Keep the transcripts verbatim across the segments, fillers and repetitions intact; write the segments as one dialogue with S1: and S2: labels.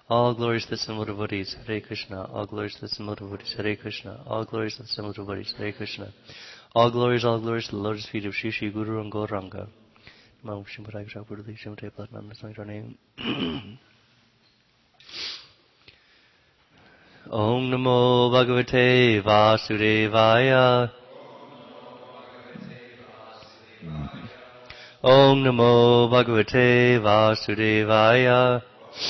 S1: All glories to the Simula Buddhis, Hare Krishna. All glories to the Simula Buddhis, Hare Krishna. All glories to the Simula Buddhis, Hare Krishna. All glories, all glories to the lotus feet of Shri Shri Guru and Gauranga. Namo Shimpadaya Shakapurti Shimate Platinum Namaste name. Om Namo Bhagavate Vasudevaya. Om Namo Bhagavate Vasudevaya.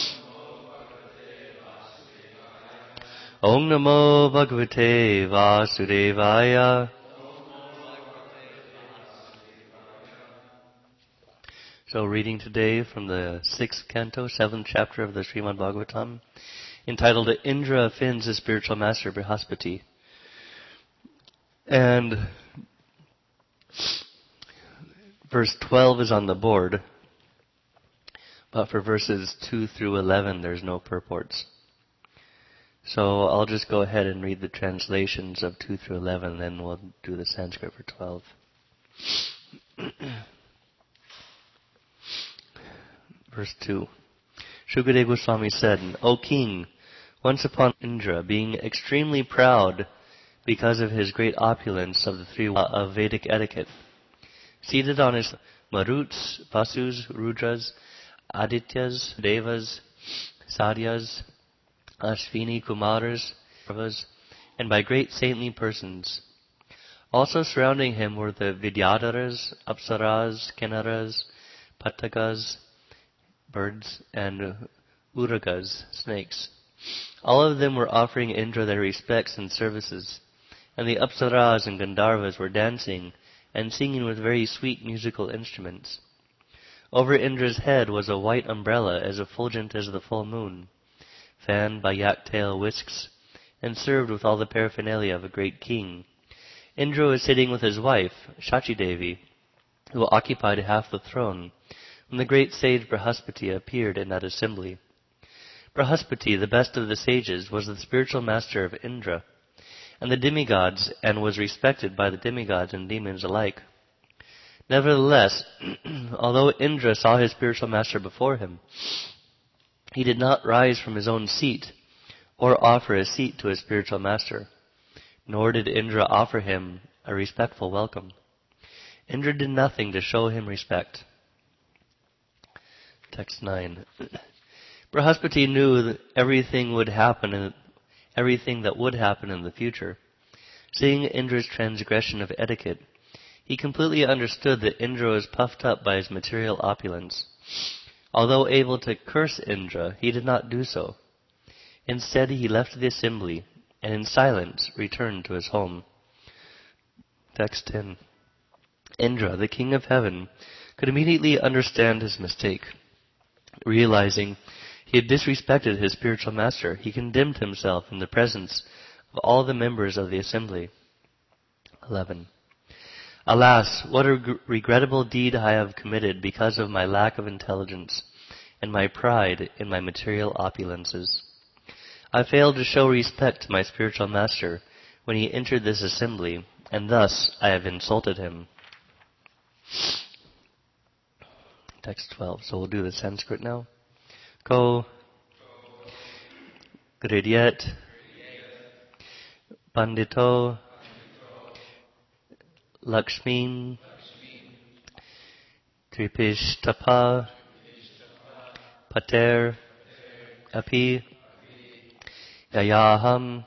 S1: Om Namo Bhagavate Vasudevaya. So reading today from the sixth canto, seventh chapter of the Srimad Bhagavatam, entitled Indra Offends His Spiritual Master Brihaspati. And verse twelve is on the board, but for verses two through eleven there's no purports. So I'll just go ahead and read the translations of two through eleven, then we'll do the Sanskrit for twelve. Verse two. Shukadeva Goswami said, O king, once upon Indra, being extremely proud because of his great opulence of the three of Vedic etiquette, seated on his Maruts, Vasus, Rudras, Adityas, Devas, Sadyas, Ashvini, Kumaras, and by great saintly persons. Also surrounding him were the Vidyadharas, Apsaras, Kinnaras, Patakas, birds, and Uragas, snakes. All of them were offering Indra their respects and services, and the Apsaras and Gandharvas were dancing and singing with very sweet musical instruments. Over Indra's head was a white umbrella as effulgent as the full moon, fanned by yak-tail whisks, and served with all the paraphernalia of a great king. Indra was sitting with his wife, Shachi Devi, who occupied half the throne, when the great sage Brihaspati appeared in that assembly. Brihaspati, the best of the sages, was the spiritual master of Indra and the demigods, and was respected by the demigods and demons alike. Nevertheless, although Indra saw his spiritual master before him, he did not rise from his own seat or offer a seat to his spiritual master, nor did Indra offer him a respectful welcome. Indra did nothing to show him respect. Text nine. Brihaspati knew that everything would happen in, everything that would happen in the future. Seeing Indra's transgression of etiquette, he completely understood that Indra was puffed up by his material opulence. Although able to curse Indra, he did not do so. Instead, he left the assembly and in silence returned to his home. Text ten. Indra, the king of heaven, could immediately understand his mistake. Realizing he had disrespected his spiritual master, he condemned himself in the presence of all the members of the assembly. eleven. Alas, what a g- regrettable deed I have committed because of my lack of intelligence and my pride in my material opulences. I failed to show respect to my spiritual master when he entered this assembly, and thus I have insulted him. Text twelve. So we'll do the Sanskrit now. Ko Gridyet Pandito Lakshmin Tripishtapa Pater Api Yayaham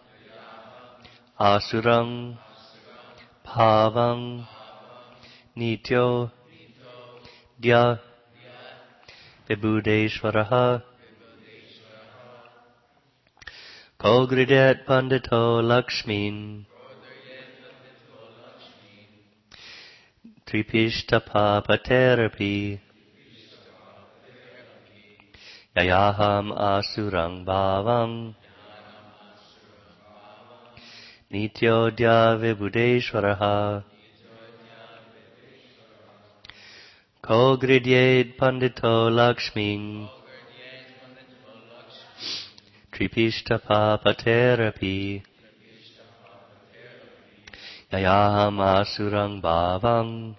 S1: Asurang Bhavang Nityo Dya Vibhudeshwaraha Ko Gridyet Pandito Lakshmin Tripishtapa Paterapi Yayaham Asurang Bhavam Nityodya Vibhudeshwaraha Ko Gridyet Pandito Lakshmin Tripishtapa Paterapi Yayaham Asurang Bhavam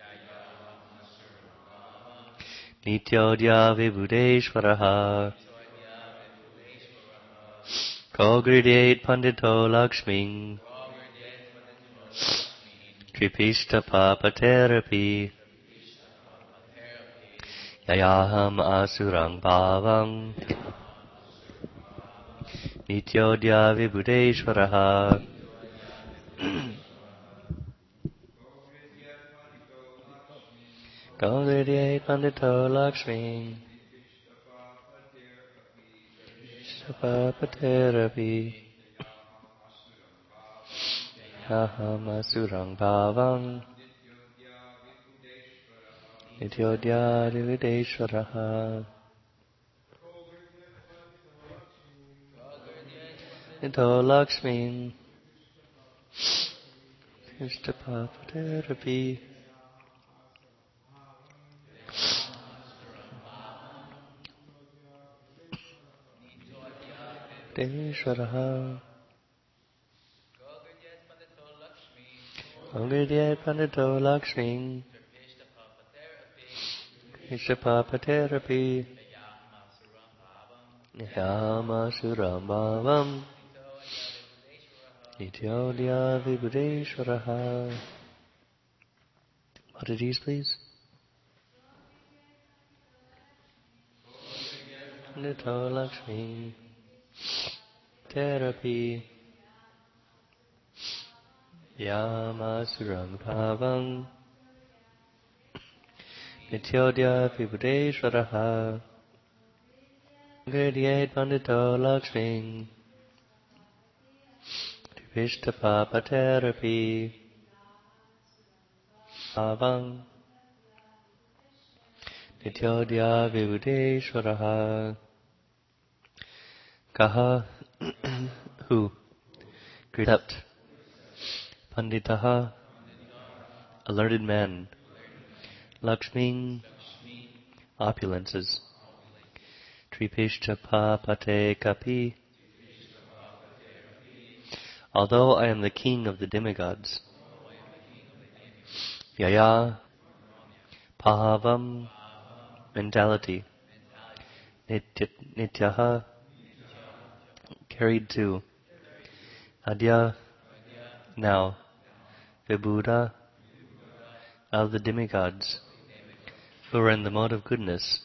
S1: Nityodya Vibhudeshwaraha Kogridate Pandito Lakshmi Tripishta Papa Therapy Yayaham Asurang Bhavang Nityodya Vibhudeshwaraha Kogridate Pandito Lakshmi Papa Therapy Yayaham Asurang Bhavang Nityodya Vibhudeshwaraha Nito Lakshmi Krishna Papa Therapy Deshwaraha Kogridate Pandito Lakshmi Krishna Papa Therapy Yama Suram Bhavam Nityodya Vibhudeshwaraha. What are these, please? Nito Lakshmi Therapy Yama Suram Bhavam Nityodya Vibhudeshwaraha. Kogridate Pandito Lakshmi Tripishta Papa Therapy Bhavang Nityodya Vibhudeshwaraha. Kaha who except Panditaha a learned man, Lakshmi opulences, Tripishta Papate Kapi although I am the king of the demigods, Yaya Pahavam mentality, Nitya, Nityaha carried to, Adya now, Vibhuda of the demigods who are in the mode of goodness,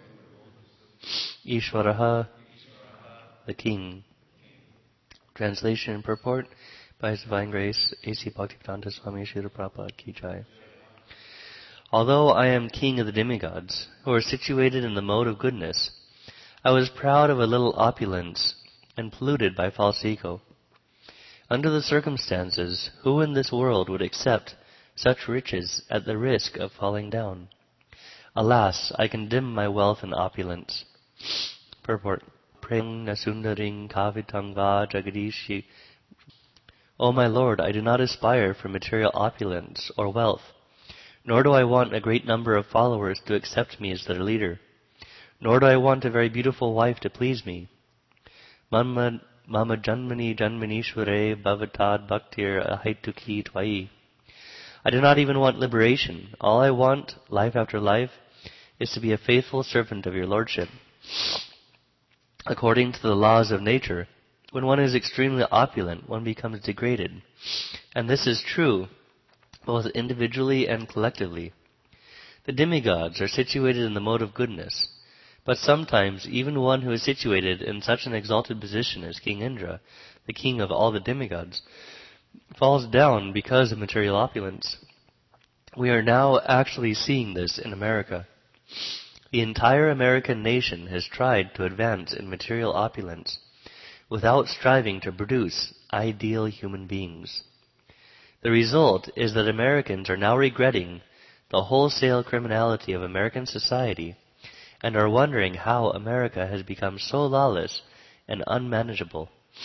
S1: Ishvaraha the king. Translation and purport by His Divine Grace A C Bhaktivedanta Swami Srila Prabhupada Ki Jai. Although I am king of the demigods who are situated in the mode of goodness, I was proud of a little opulence and polluted by false ego. Under the circumstances, who in this world would accept such riches at the risk of falling down? Alas, I condemn my wealth and opulence. Purport. Prang nasundaring kavitang va jagadishi. O my Lord, I do not aspire for material opulence or wealth, nor do I want a great number of followers to accept me as their leader, nor do I want a very beautiful wife to please me. Mama, mama janmani janmanishvare bhavatad bhaktir ahaituki tvai. I do not even want liberation. All I want, life after life, is to be a faithful servant of your Lordship. According to the laws of nature, when one is extremely opulent, one becomes degraded. And this is true both individually and collectively. The demigods are situated in the mode of goodness, but sometimes even one who is situated in such an exalted position as King Indra, the king of all the demigods, falls down because of material opulence. We are now actually seeing this in America. The entire American nation has tried to advance in material opulence without striving to produce ideal human beings. The result is that Americans are now regretting the wholesale criminality of American society and are wondering how America has become so lawless and unmanageable.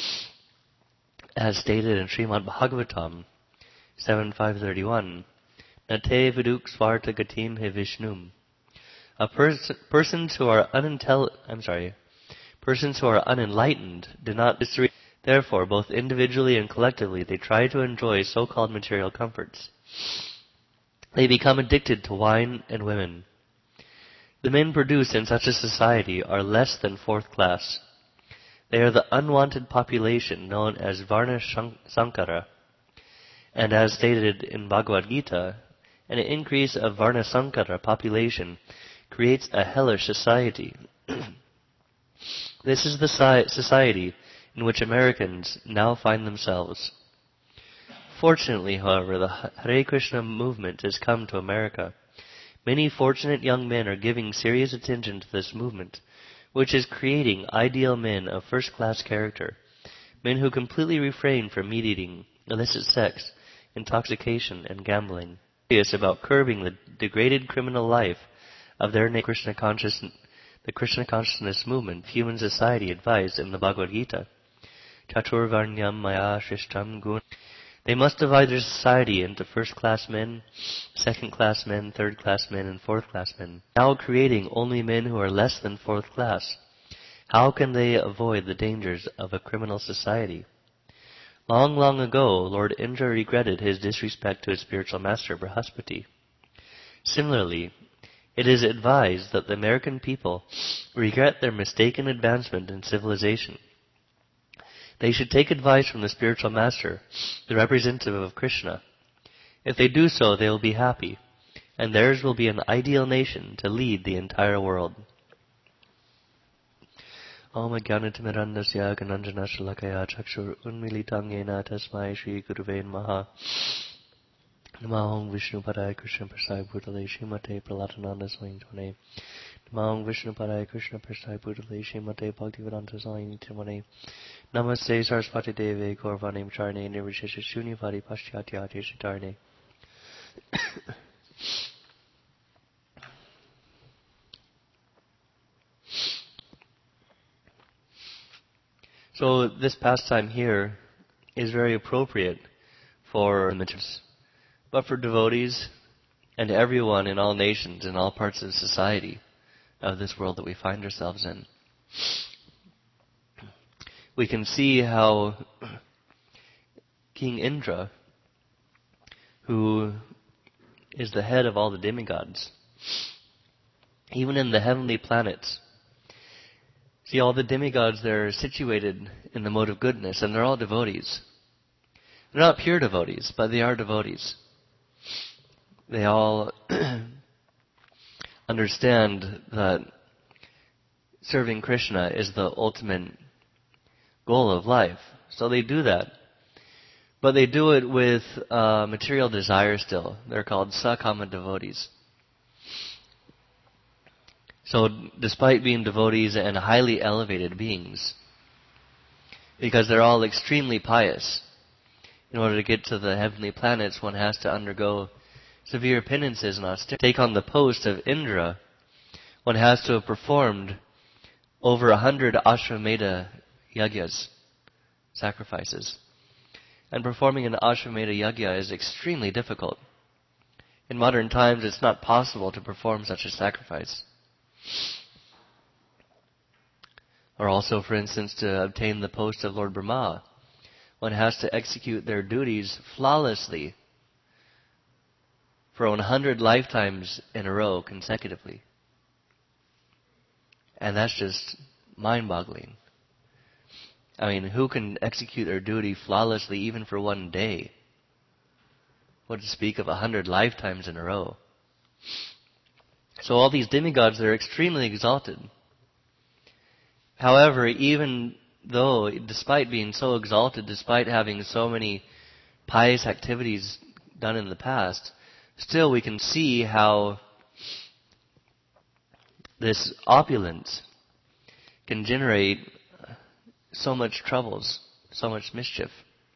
S1: As stated in Srimad Bhagavatam seven five thirty-one, Nate viduk svarta gatim he vishnum. A pers- persons who are unintel- I'm sorry, persons who are unenlightened do not discern. Therefore, both individually and collectively, they try to enjoy so-called material comforts. They become addicted to wine and women. The men produced in such a society are less than fourth class. They are the unwanted population known as Varna Sankara. And as stated in Bhagavad Gita, an increase of Varna Sankara population creates a hellish society. This is the society in which Americans now find themselves. Fortunately, however, the Hare Krishna movement has come to America. Many fortunate young men are giving serious attention to this movement, which is creating ideal men of first-class character, men who completely refrain from meat-eating, illicit sex, intoxication, and gambling. Serious about curbing the degraded criminal life of their Krishna consciousness, the Krishna consciousness movement, human society advised in the Bhagavad Gita. Chaturvarnyam maya shrishtam gun. They must divide their society into first-class men, second-class men, third-class men, and fourth-class men, now creating only men who are less than fourth class. How can they avoid the dangers of a criminal society? Long, long ago, Lord Indra regretted his disrespect to his spiritual master, Brihaspati. Similarly, it is advised that the American people regret their mistaken advancement in civilization. They should take advice from the spiritual master, the representative of Krishna. If they do so, they will be happy, and theirs will be an ideal nation to lead the entire world. Om Ajnanatirmirandasya Gananjana Shalakaya Chakshur Unmilitam Yena Tasmai Shri Guruve Namaha. Namaham Vishnu Padaya Krishna Prasai Bhutale Shrimate Pralatananda Swami Twane. Namaham Vishnu Padaya Krishna Prasai Bhutale Shrimate Bhaktivedanta Swami Twane. Namaste Saraswati Deve Gaurvanim Charne Nirvishesha Shunyavadi Paschyatyati Shitarne. So this pastime here is very appropriate for amateurs, but for devotees and everyone in all nations, in all parts of society of this world that we find ourselves in. We can see how King Indra, who is the head of all the demigods, even in the heavenly planets, see, all the demigods, they're situated in the mode of goodness, and they're all devotees. They're not pure devotees, but they are devotees. They all understand that serving Krishna is the ultimate goal of life. So they do that. But they do it with uh, material desire still. They're called sakama devotees. So despite being devotees and highly elevated beings, because they're all extremely pious, in order to get to the heavenly planets, one has to undergo severe penances and austerity. Take on the post of Indra, one has to have performed over a hundred Ashwamedha yagyas, sacrifices. And performing an Ashwamedha yagya is extremely difficult. In modern times, it's not possible to perform such a sacrifice. Or also, for instance, to obtain the post of Lord Brahma, one has to execute their duties flawlessly for one hundred lifetimes in a row consecutively. And that's just mind-boggling. I mean, who can execute their duty flawlessly even for one day? What to speak of a hundred lifetimes in a row? So all these demigods, they're extremely exalted. However, even though, despite being so exalted, despite having so many pious activities done in the past, still we can see how this opulence can generate so much troubles, so much mischief.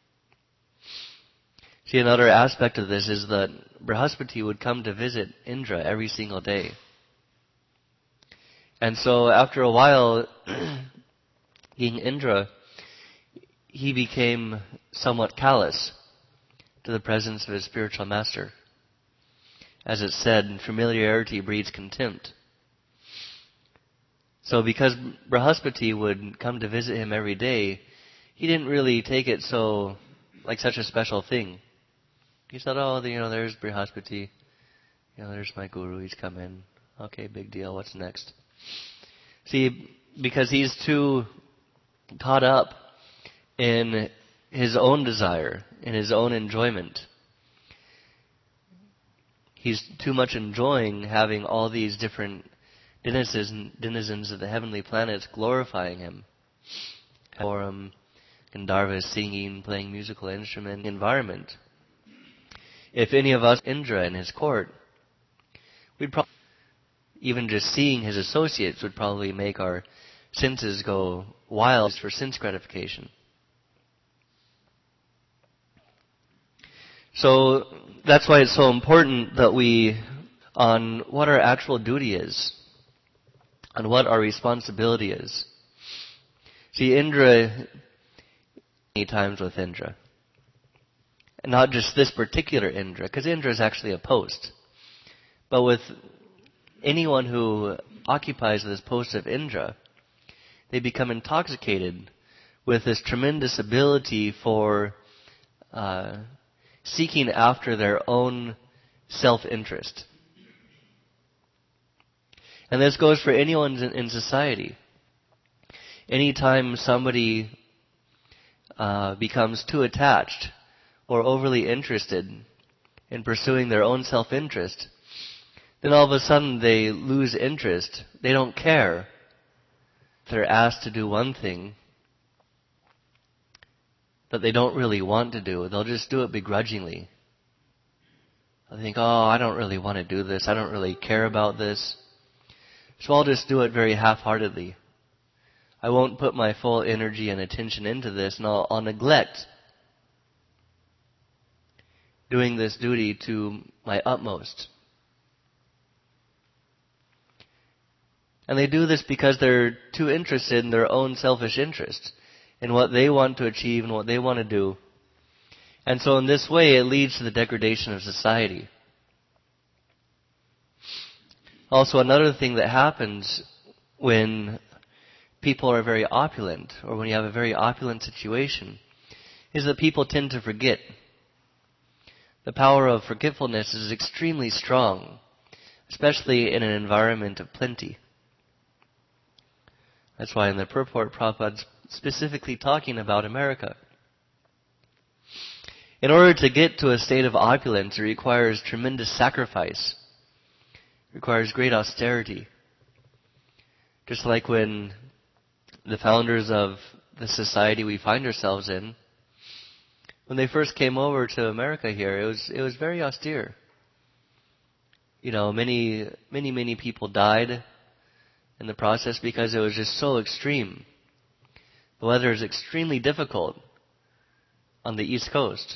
S1: See, another aspect of this is that Brihaspati would come to visit Indra every single day. And so after a while, King Indra, he became somewhat callous to the presence of his spiritual master. As it said, familiarity breeds contempt. So because Brihaspati would come to visit him every day, he didn't really take it so, like such a special thing. He thought, oh, you know, there's Brihaspati. You know, there's my guru, he's come in. Okay, big deal, what's next? See, because he's too caught up in his own desire, in his own enjoyment. He's too much enjoying having all these different denizens, denizens of the heavenly planets glorifying him. For him, Gandharvas singing, playing musical instrument, environment. If any of us Indra in his court, we'd probably, even just seeing his associates would probably make our senses go wild for sense gratification. So that's why it's so important that we, on what our actual duty is, on what our responsibility is. See, Indra, many times with Indra. And not just this particular Indra, because Indra is actually a post. But with anyone who occupies this post of Indra, they become intoxicated with this tremendous ability for uh, seeking after their own self-interest. And this goes for anyone in, in society. Anytime somebody uh, becomes too attached or overly interested in pursuing their own self-interest, then all of a sudden they lose interest. They don't care. They're asked to do one thing that they don't really want to do. They'll just do it begrudgingly. They'll think, oh, I don't really want to do this. I don't really care about this. So I'll just do it very half-heartedly. I won't put my full energy and attention into this, and I'll, I'll neglect doing this duty to my utmost. And they do this because they're too interested in their own selfish interest, in what they want to achieve and what they want to do. And so in this way, it leads to the degradation of society. Also, another thing that happens when people are very opulent, or when you have a very opulent situation, is that people tend to forget. The power of forgetfulness is extremely strong, especially in an environment of plenty. That's why in the purport, Prabhupada's specifically talking about America. In order to get to a state of opulence, it requires tremendous sacrifice. It requires great austerity. Just like when the founders of the society we find ourselves in, when they first came over to America here, it was it was very austere. You know, many, many, many people died in the process because it was just so extreme. The weather is extremely difficult on the East Coast.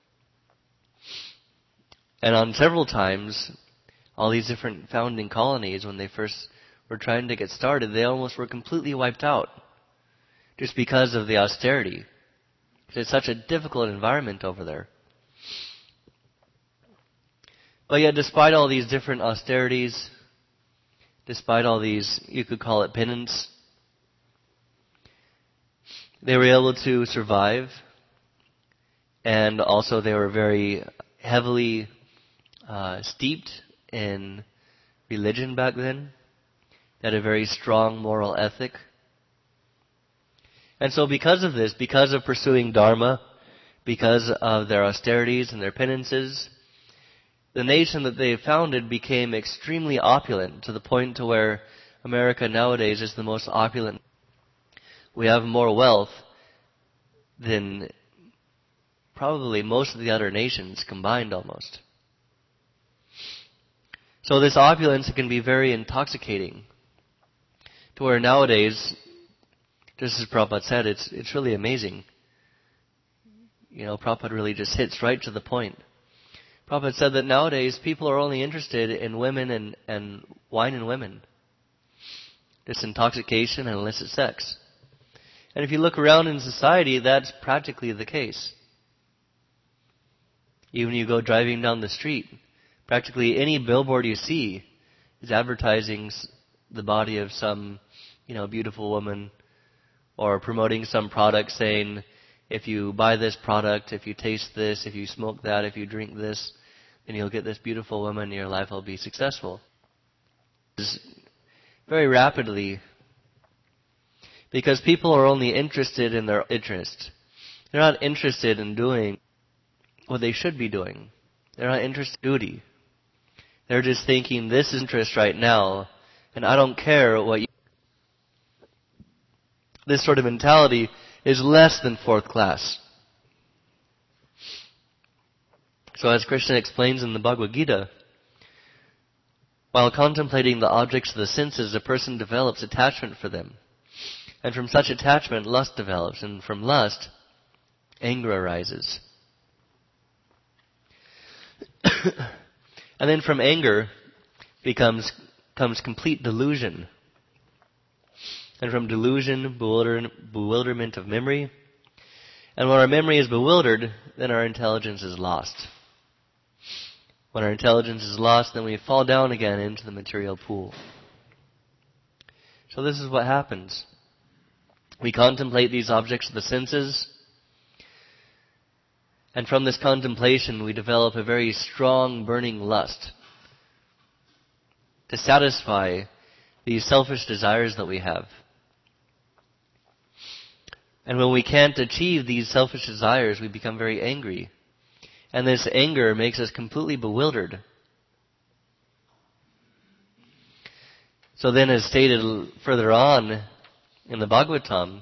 S1: And on several times, all these different founding colonies, when they first were trying to get started, they almost were completely wiped out just because of the austerity. It's such a difficult environment over there. But yet, despite all these different austerities, despite all these, you could call it penance, they were able to survive, and also they were very heavily uh, steeped in religion back then. They had a very strong moral ethic. And so because of this, because of pursuing Dharma, because of their austerities and their penances, the nation that they founded became extremely opulent, to the point to where America nowadays is the most opulent. We have more wealth than probably most of the other nations combined almost. So this opulence can be very intoxicating, to where nowadays, just as Prabhupada said, it's it's really amazing. You know, Prabhupada really just hits right to the point. Prabhupada said that nowadays people are only interested in women and, and wine and women. Just intoxication and illicit sex. And if you look around in society, that's practically the case. Even when you go driving down the street, practically any billboard you see is advertising the body of some, you know, beautiful woman, or promoting some product saying, if you buy this product, if you taste this, if you smoke that, if you drink this, then you'll get this beautiful woman and your life will be successful. Very rapidly, Because people are only interested in their interest. They're not interested in doing what they should be doing. They're not interested in duty. They're just thinking, this is interest right now, and I don't care what you... This sort of mentality is less than fourth class. So as Krishna explains in the Bhagavad Gita, while contemplating the objects of the senses, a person develops attachment for them. And from such attachment, lust develops. And from lust, anger arises. And then from anger becomes comes complete delusion. And from delusion, bewilder, bewilderment of memory. And when our memory is bewildered, then our intelligence is lost. When our intelligence is lost, then we fall down again into the material pool. So this is what happens. We contemplate these objects of the senses, and from this contemplation we develop a very strong burning lust to satisfy these selfish desires that we have. And when we can't achieve these selfish desires, we become very angry. And this anger makes us completely bewildered. So then, as stated further on in the Bhagavatam,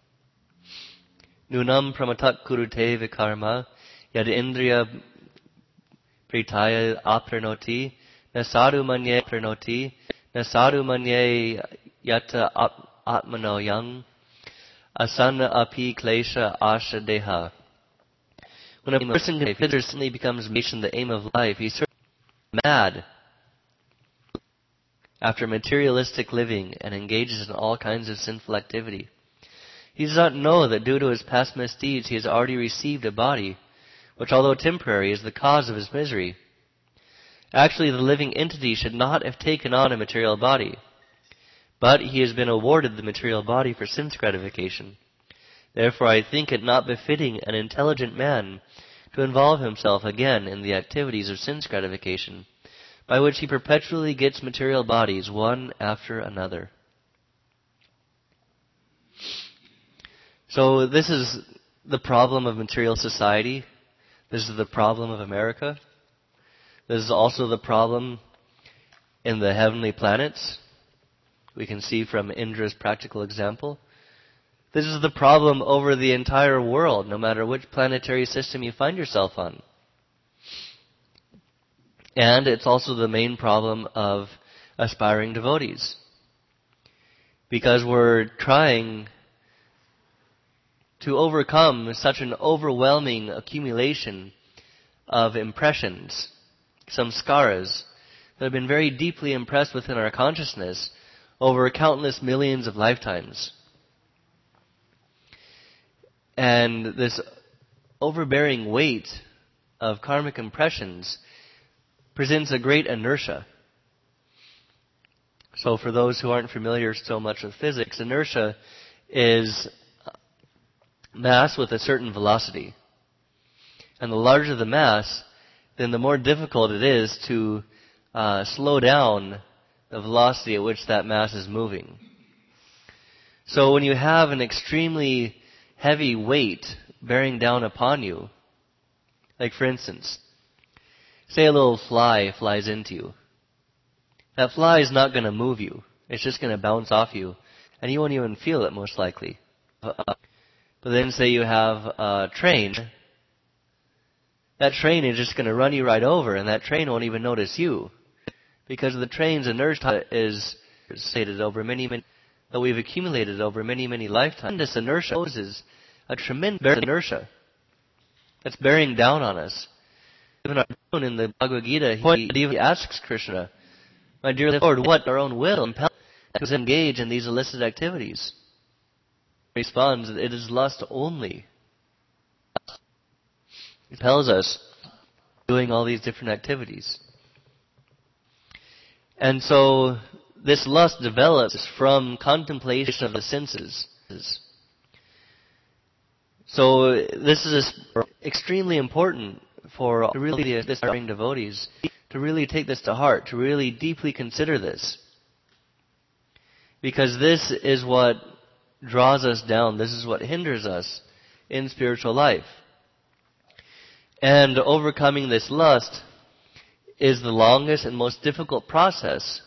S1: Nunam pramatat kurute vikarma yad indriya pritaya apranoti na sadhu manye pranoti na sadhu manye yata atmano yang asana api klesha asha deha. When a person certainly becomes the aim of life, he's certainly mad after materialistic living and engages in all kinds of sinful activity. He does not know that due to his past misdeeds, he has already received a body, which although temporary is the cause of his misery. Actually, the living entity should not have taken on a material body, but he has been awarded the material body for sense gratification. Therefore, I think it not befitting an intelligent man to involve himself again in the activities of sense gratification, by which he perpetually gets material bodies one after another. So this is the problem of material society. This is the problem of America. This is also the problem in the heavenly planets. We can see from Indra's practical example. This is the problem over the entire world, no matter which planetary system you find yourself on. And it's also the main problem of aspiring devotees. Because we're trying to overcome such an overwhelming accumulation of impressions, samskaras, that have been very deeply impressed within our consciousness over countless millions of lifetimes. And this overbearing weight of karmic impressions presents a great inertia. So for those who aren't familiar so much with physics, inertia is mass with a certain velocity. And the larger the mass, then the more difficult it is to uh, slow down the velocity at which that mass is moving. So when you have an extremely heavy weight bearing down upon you, like for instance, say a little fly flies into you. That fly is not going to move you. It's just going to bounce off you, and you won't even feel it most likely. But then say you have a train. That train is just going to run you right over, and that train won't even notice you. Because the train's inertia is stated over many, many, that we've accumulated over many, many lifetimes. This inertia poses a tremendous inertia that's bearing down on us. Even in the Bhagavad Gita, he asks Krishna, "My dear Lord, what our own will impels us to engage in these illicit activities?" He responds, "It is lust only. It impels us doing all these different activities." And so this lust develops from contemplation of the senses. So this is extremely important for really aspiring devotees to really take this to heart, to really deeply consider this. Because this is what draws us down. This is what hinders us in spiritual life. And overcoming this lust is the longest and most difficult process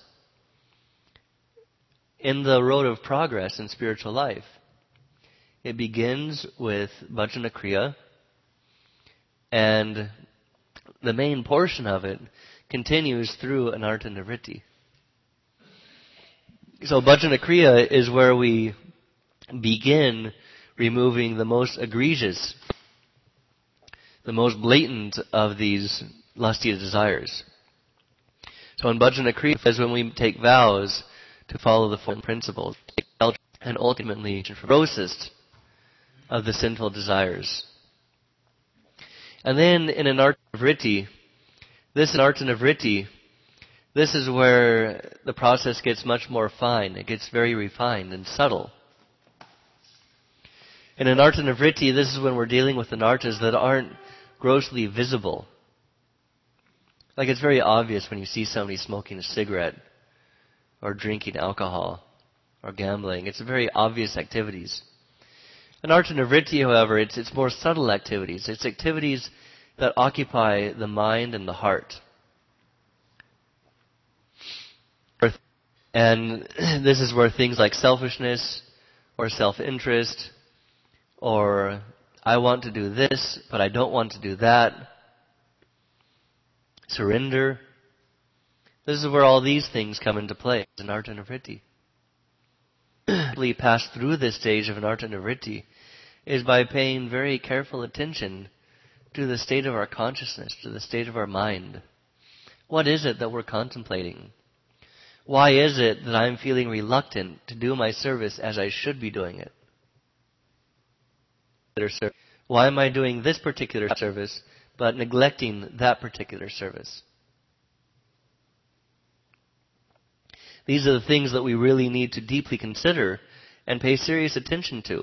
S1: in the road of progress in spiritual life. It begins with Bhajana Kriya, and the main portion of it continues through Anartha Nivritti. So Bhajana Kriya is where we begin removing the most egregious, the most blatant of these lusty desires. So in Bhajana Kriya is when we take vows to follow the four principles, and ultimately the grossest of the sinful desires. And then in Anartha Nivritti, this Anartha Nivritti, this is where the process gets much more fine. It gets very refined and subtle. In Anartha Nivritti, this is when we're dealing with anarthas that aren't grossly visible. Like it's very obvious when you see somebody smoking a cigarette or drinking alcohol or gambling. It's very obvious activities. Anartha Nivritti, however, it's, it's more subtle activities. It's activities that occupy the mind and the heart. And this is where things like selfishness or self-interest or I want to do this, but I don't want to do that, surrender, this is where all these things come into play in Anartha Nivritti. We pass through this stage of Anartha Nivritti is by paying very careful attention to the state of our consciousness, to the state of our mind. What is it that we're contemplating? Why is it that I'm feeling reluctant to do my service as I should be doing it? Why am I doing this particular service but neglecting that particular service? These are the things that we really need to deeply consider and pay serious attention to.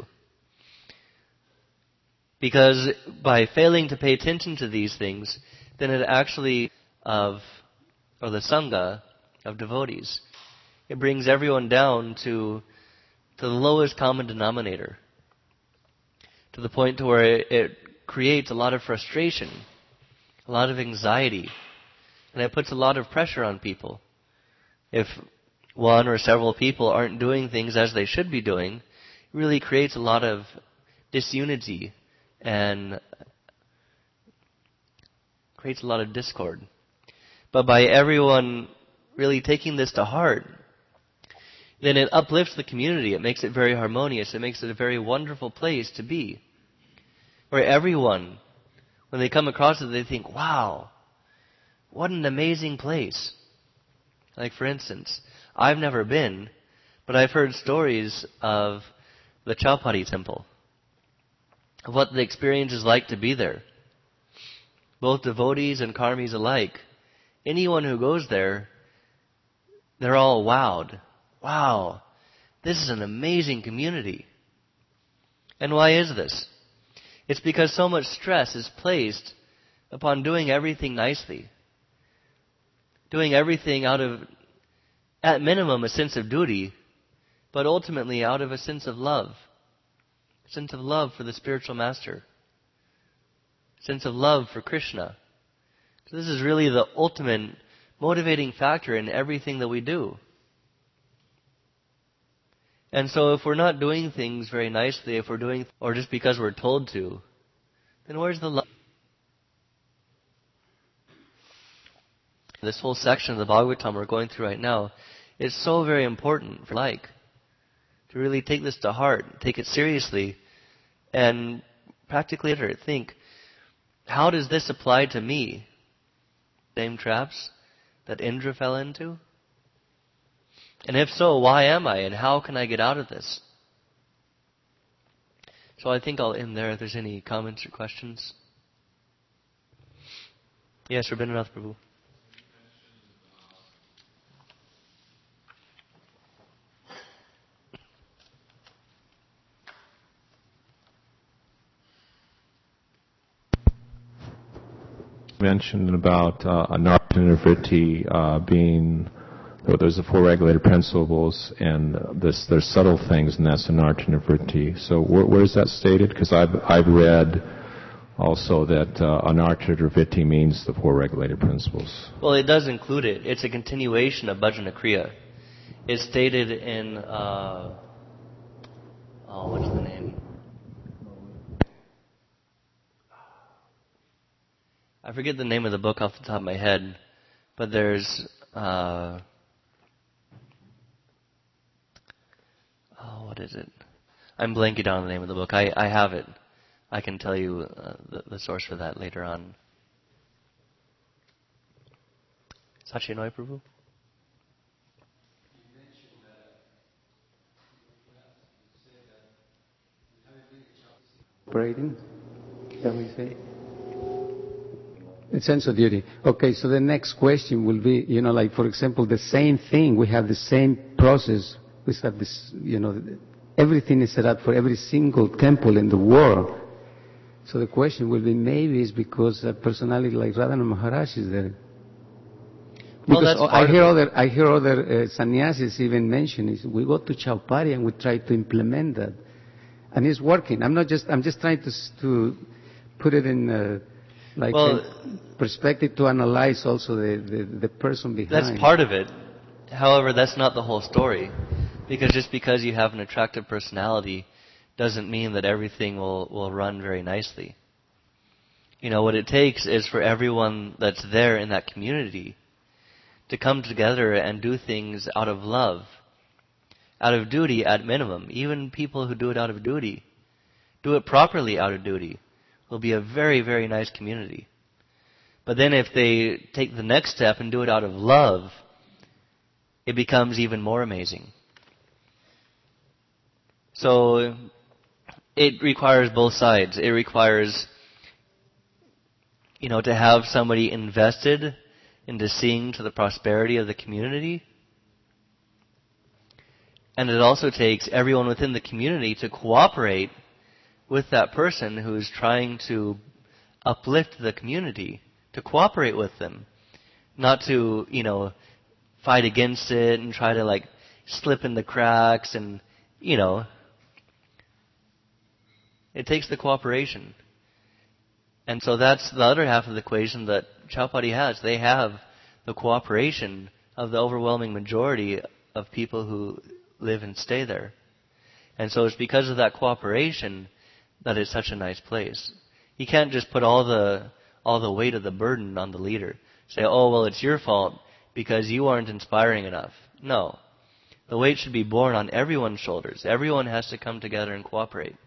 S1: Because by failing to pay attention to these things, then it actually, of, or the Sangha of devotees, it brings everyone down to, to the lowest common denominator. To the point to where it, it creates a lot of frustration, a lot of anxiety, and it puts a lot of pressure on people. If one or several people aren't doing things as they should be doing, it really creates a lot of disunity and creates a lot of discord. But by everyone really taking this to heart, then it uplifts the community. It makes it very harmonious. It makes it a very wonderful place to be. Where everyone, when they come across it, they think, wow, what an amazing place. Like for instance, I've never been, but I've heard stories of the Chaupadi temple, of what the experience is like to be there. Both devotees and karmis alike. Anyone who goes there, they're all wowed. Wow, this is an amazing community. And why is this? It's because so much stress is placed upon doing everything nicely. Doing everything out of, at minimum, a sense of duty, but ultimately out of a sense of love. A sense of love for the spiritual master. A sense of love for Krishna. So this is really the ultimate motivating factor in everything that we do. And so if we're not doing things very nicely, if we're doing, or just because we're told to, then where's the love? This whole section of the Bhagavatam we're going through right now is so very important for like to really take this to heart, take it seriously, and practically think, how does this apply to me? Same traps that Indra fell into? And if so, why am I? And how can I get out of this? So I think I'll end there if there's any comments or questions. Yes, Rabindranath Prabhu.
S2: Mentioned about uh, Anartha Nivritti uh, being So there's the four regulated principles, and uh, this, there's subtle things, and that's anartha nivritti. So where, where is that stated? Because I've, I've read also that uh, anartha nivritti means the four regulated principles.
S1: Well, it does include it. It's a continuation of bhajana kriya. It's stated in, uh, oh, what's the name? I forget the name of the book off the top of my head, but there's, uh, oh, what is it? I'm blanking on the name of the book. I, I have it. I can tell you uh, the, the source for that later on. Sachinoi Prabhu?
S3: Operating, can we say? The sense of duty. Okay, so the next question will be, you know, like, for example, the same thing. We have the same process. We have this, you know, everything is set up for every single temple in the world. So the question will be, maybe it's because a personality like Radhana Maharaj is there.
S1: Well,
S3: because
S1: that's
S3: I hear
S1: it.
S3: other, I hear other uh, sannyasis even mention is we go to Chaupari and we try to implement that, and it's working. I'm not just, I'm just trying to to put it in uh, like
S1: well,
S3: a perspective to analyze also the, the the person behind.
S1: That's part of it. However, that's not the whole story, because just because you have an attractive personality doesn't mean that everything will, will run very nicely. You know, what it takes is for everyone that's there in that community to come together and do things out of love, out of duty at minimum. Even people who do it out of duty, do it properly out of duty, will be a very, very nice community. But then if they take the next step and do it out of love, it becomes even more amazing. So it requires both sides. It requires, you know, to have somebody invested into seeing to the prosperity of the community. And it also takes everyone within the community to cooperate with that person who is trying to uplift the community, to cooperate with them. Not to, you know, fight against it and try to, like, slip in the cracks and, you know. It takes the cooperation. And so that's the other half of the equation that Chaupadi has. They have the cooperation of the overwhelming majority of people who live and stay there. And so it's because of that cooperation that it's such a nice place. You can't just put all the all the weight of the burden on the leader. Say, oh, well, it's your fault because you aren't inspiring enough. No. The weight should be borne on everyone's shoulders. Everyone has to come together and cooperate.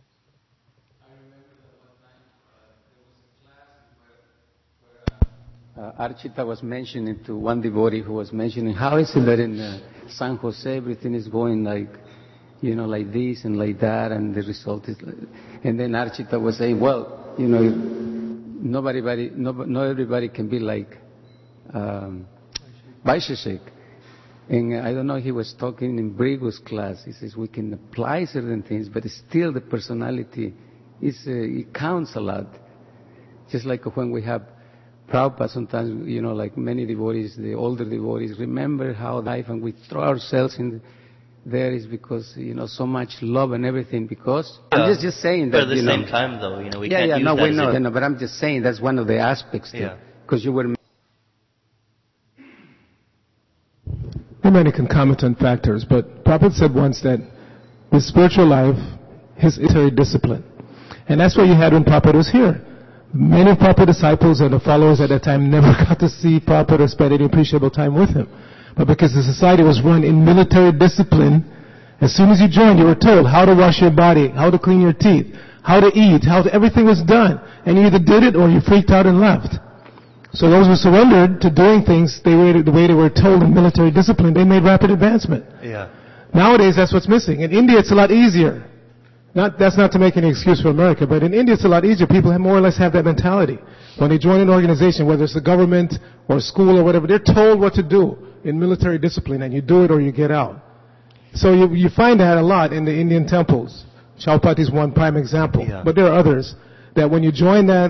S3: Uh, Archita was mentioning to one devotee who was mentioning, how is it that in uh, San Jose everything is going like, you know, like this and like that, and the result is like, and then Archita was saying, well, you know, nobody, no, not everybody can be like um, Vaisheshik. And I don't know, he was talking in Brigu's class. He says we can apply certain things, but still the personality is uh, it counts a lot. Just like when we have Prabhupada, sometimes, you know, like many devotees, the older devotees, remember how life, and we throw ourselves in there is because, you know, so much love and everything, because,
S1: yeah.
S3: I'm just, just saying that,
S1: But at the
S3: you
S1: same
S3: know,
S1: time, though, you know, we
S3: yeah,
S1: can't
S3: yeah,
S1: use
S3: no,
S1: that
S3: we
S1: as
S3: know,
S1: a,
S3: no, but I'm just saying that's one of the aspects,
S1: yeah.
S3: Because you were...
S4: Many can comment on factors, but Prabhupada said once that the spiritual life is a discipline. And that's what you had when Prabhupada was here. Many of Prabhupada's disciples and the followers at that time never got to see Prabhupada or spend any appreciable time with him. But because the society was run in military discipline, as soon as you joined, you were told how to wash your body, how to clean your teeth, how to eat, how to, everything was done. And you either did it or you freaked out and left. So those who surrendered to doing things they were, the way they were told in military discipline, they made rapid advancement.
S1: Yeah.
S4: Nowadays, that's what's missing. In India, it's a lot easier. Not, that's not to make any excuse for America, but in India, it's a lot easier. People have more or less have that mentality. When they join an organization, whether it's the government or school or whatever, they're told what to do in military discipline, and you do it or you get out. So you, you find that a lot in the Indian temples. Chaupati is one prime example.
S1: Yeah.
S4: But there are others that when you join that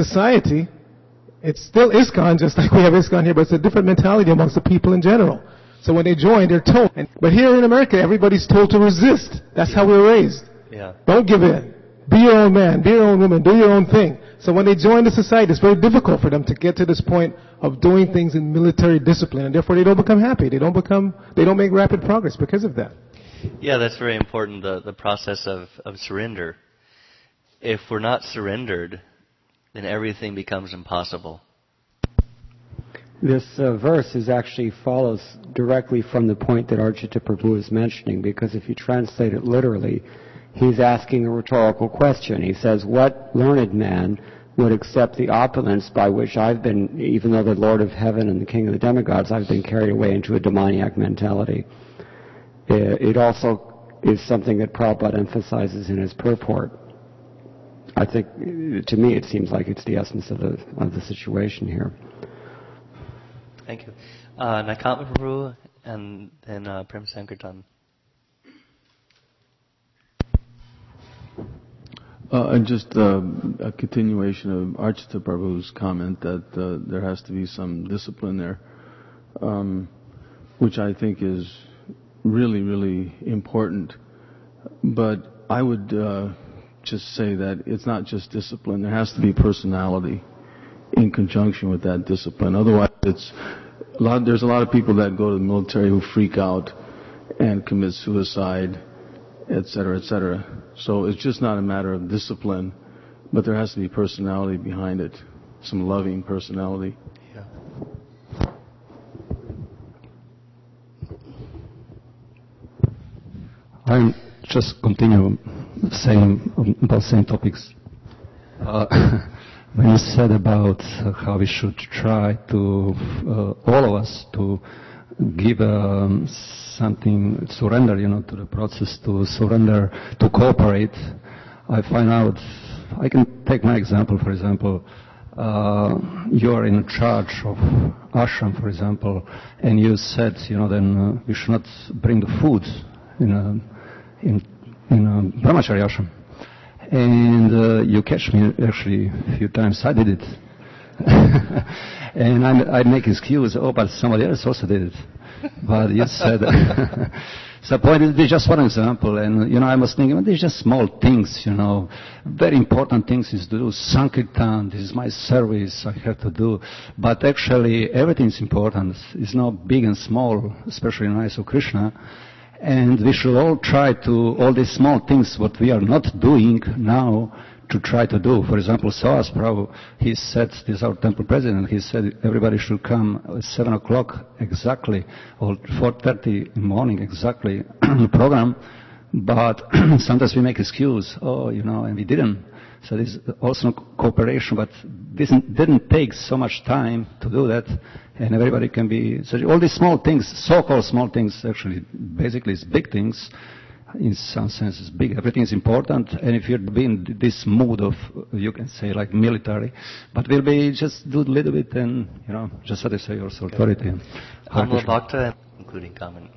S4: society, it's still ISKCON, just like we have ISKCON here, but it's a different mentality amongst the people in general. So when they join, they're told. But here in America, everybody's told to resist. That's how we're raised.
S1: Yeah.
S4: Don't give in. Be your own man. Be your own woman. Do your own thing. So when they join the society, it's very difficult for them to get to this point of doing things in military discipline, and therefore they don't become happy. They don't become, they don't make rapid progress because of that.
S1: Yeah, that's very important, the, the process of, of surrender. If we're not surrendered, then everything becomes impossible.
S5: This uh, verse is actually follows directly from the point that Archita Prabhu is mentioning, because if you translate it literally, he's asking a rhetorical question. He says, what learned man would accept the opulence by which I've been, even though the Lord of Heaven and the King of the demigods, I've been carried away into a demoniac mentality? It also is something that Prabhupada emphasizes in his purport. I think, to me, it seems like it's the essence of the of the situation here.
S1: Thank you. Uh, Nakama Prabhu and then uh, Prem Sankirtan.
S6: Uh, and just uh, a continuation of Archita Prabhu's comment that uh, there has to be some discipline there, um, which I think is really, really important. But I would uh, just say that it's not just discipline. There has to be personality in conjunction with that discipline. Otherwise, it's a lot. There's a lot of people that go to the military who freak out and commit suicide, et cetera, et cetera. So it's just not a matter of discipline, but there has to be personality behind it, some loving personality.
S1: Yeah.
S7: I'm just continue saying about same topics. Uh, when you said about uh, how we should try to, uh, all of us, to give um, something, surrender, you know, to the process, to surrender, to cooperate, I find out, I can take my example, for example, uh, you are in charge of ashram, for example, and you said, you know, then uh, we should not bring the food in a, in, in a brahmachari ashram. And uh, you catch me actually a few times, I did it. And I, I make excuse, oh, but somebody else also did it. But you said, so the point is, this is just one example, and, you know, I was thinking, well, these are just small things, you know, very important things is to do, Sankirtan, this is my service, I have to do, but actually everything is important, it's not big and small, especially in the eyes of Krishna, and we should all try to, all these small things, what we are not doing now, to try to do. For example, Soas Prabhu, he said, this is our temple president, he said everybody should come at seven o'clock exactly, or four thirty in the morning exactly, the program, but sometimes we make excuse, oh, you know, and we didn't. So this is also cooperation, but this didn't take so much time to do that, and everybody can be, so all these small things, so-called small things, actually, basically it's big things, in some sense it's big, everything is important, and if you're in this mood of, you can say like military, but we'll be just do a little bit and, you know, just satisfy your authority.
S1: Amla Bhakta, including comment.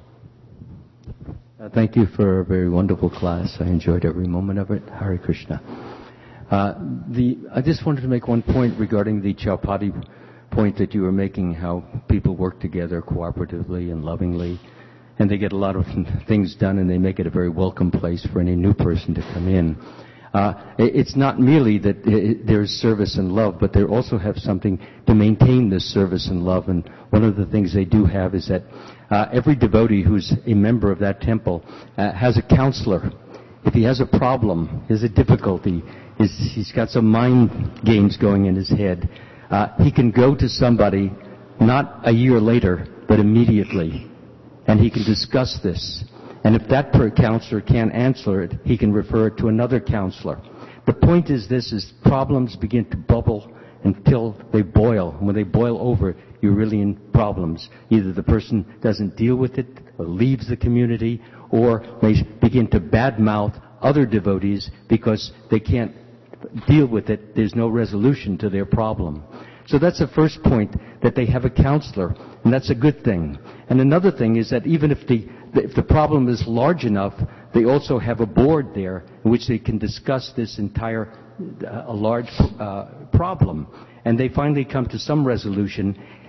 S8: Uh, thank you for a very wonderful class. I enjoyed every moment of it. Hare Krishna. Uh, the, I just wanted to make one point regarding the Chowpatty point that you were making, how people work together cooperatively and lovingly, and they get a lot of things done, and they make it a very welcome place for any new person to come in. Uh, it's not merely that it, there's service and love, but they also have something to maintain this service and love, and one of the things they do have is that uh, every devotee who's a member of that temple uh, has a counselor. If he has a problem, has a difficulty, is he's got some mind games going in his head, uh, he can go to somebody not a year later, but immediately, and he can discuss this. And if that per counselor can't answer it, he can refer it to another counselor. The point is this, is problems begin to bubble until they boil. And when they boil over, you're really in problems. Either the person doesn't deal with it, or leaves the community, or they begin to badmouth other devotees because they can't deal with it. There's no resolution to their problem. So that's the first point, that they have a counselor, and that's a good thing. And another thing is that even if the if the problem is large enough, they also have a board there in which they can discuss this entire uh, a large uh, problem, and they finally come to some resolution.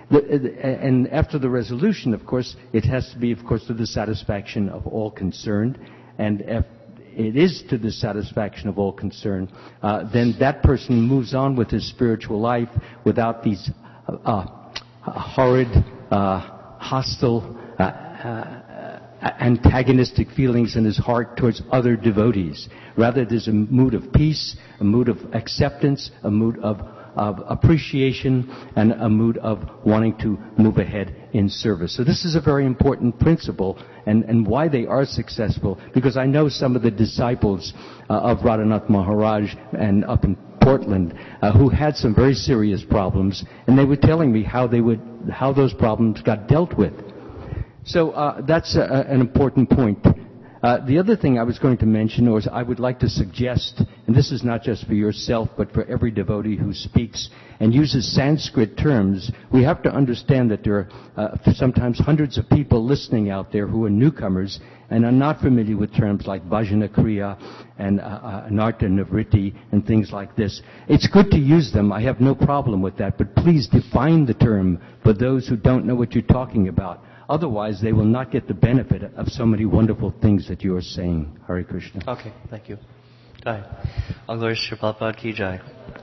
S8: The, and after the resolution, of course, it has to be, of course, to the satisfaction of all concerned. And if it is to the satisfaction of all concerned, uh, then that person moves on with his spiritual life without these uh, uh, horrid, uh, hostile, uh, uh, antagonistic feelings in his heart towards other devotees. Rather, there's a mood of peace, a mood of acceptance, a mood of of appreciation, and a mood of wanting to move ahead in service. So this is a very important principle, and, and why they are successful, because I know some of the disciples uh, of Radhanath Maharaj and up in Portland uh, who had some very serious problems, and they were telling me how they would, how those problems got dealt with. So uh, that's a, an important point. Uh, the other thing I was going to mention was I would like to suggest, and this is not just for yourself, but for every devotee who speaks and uses Sanskrit terms, we have to understand that there are uh, sometimes hundreds of people listening out there who are newcomers and are not familiar with terms like Bhajana Kriya and uh, uh, Narta Nivritti and things like this. It's good to use them. I have no problem with that, but please define the term for those who don't know what you're talking about. Otherwise, they will not get the benefit of so many wonderful things that you are saying. Hare Krishna.
S1: Okay, thank you. Jai. All glories to Prabhupada Ki Jai.